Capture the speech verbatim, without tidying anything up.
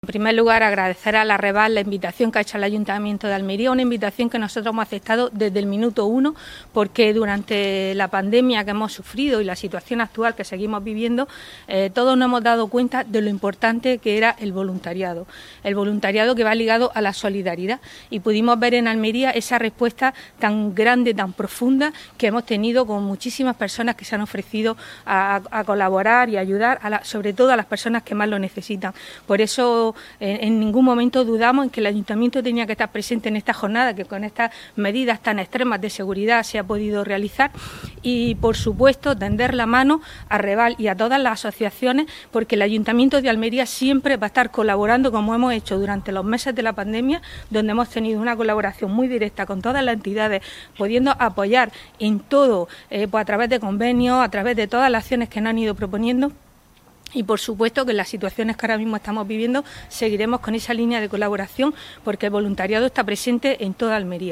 En primer lugar, agradecer a la Reval la invitación que ha hecho el Ayuntamiento de Almería, una invitación que nosotros hemos aceptado desde el minuto uno, porque durante la pandemia que hemos sufrido y la situación actual que seguimos viviendo, eh, todos nos hemos dado cuenta de lo importante que era el voluntariado, el voluntariado que va ligado a la solidaridad, y pudimos ver en Almería esa respuesta tan grande, tan profunda que hemos tenido con muchísimas personas que se han ofrecido a, a colaborar y ayudar, a la, sobre todo a las personas que más lo necesitan. Por eso En, en ningún momento dudamos en que el Ayuntamiento tenía que estar presente en esta jornada, que con estas medidas tan extremas de seguridad se ha podido realizar, y por supuesto tender la mano a Reval y a todas las asociaciones, porque el Ayuntamiento de Almería siempre va a estar colaborando, como hemos hecho durante los meses de la pandemia, donde hemos tenido una colaboración muy directa con todas las entidades, pudiendo apoyar en todo, eh, pues a través de convenios, a través de todas las acciones que nos han ido proponiendo. Y por supuesto que en las situaciones que ahora mismo estamos viviendo seguiremos con esa línea de colaboración, porque el voluntariado está presente en toda Almería.